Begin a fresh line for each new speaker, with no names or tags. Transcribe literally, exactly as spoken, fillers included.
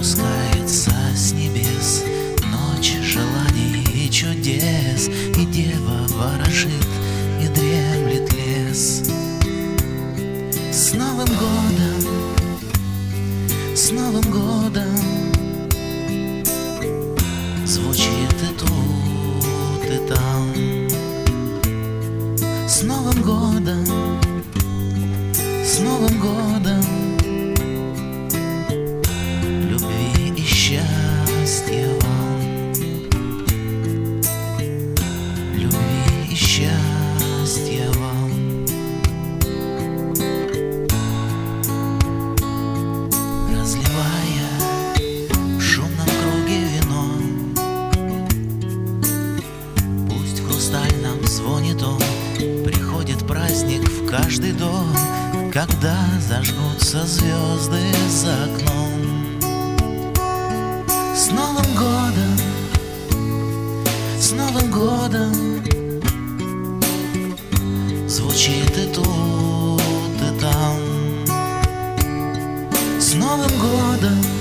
Спускается с небес ночь желаний и чудес, и дева ворожит, и дремлет лес. С Новым годом, с Новым годом звучит и тут, и там. С Новым годом, с Новым годом любви и счастья вам, любви и счастья вам. Разливая в шумном круге вино, пусть в хрустальном звонит он, приходит праздник в каждый дом, когда зажгутся звезды за окном. С Новым годом, с Новым годом звучит и тут, и там. С Новым годом,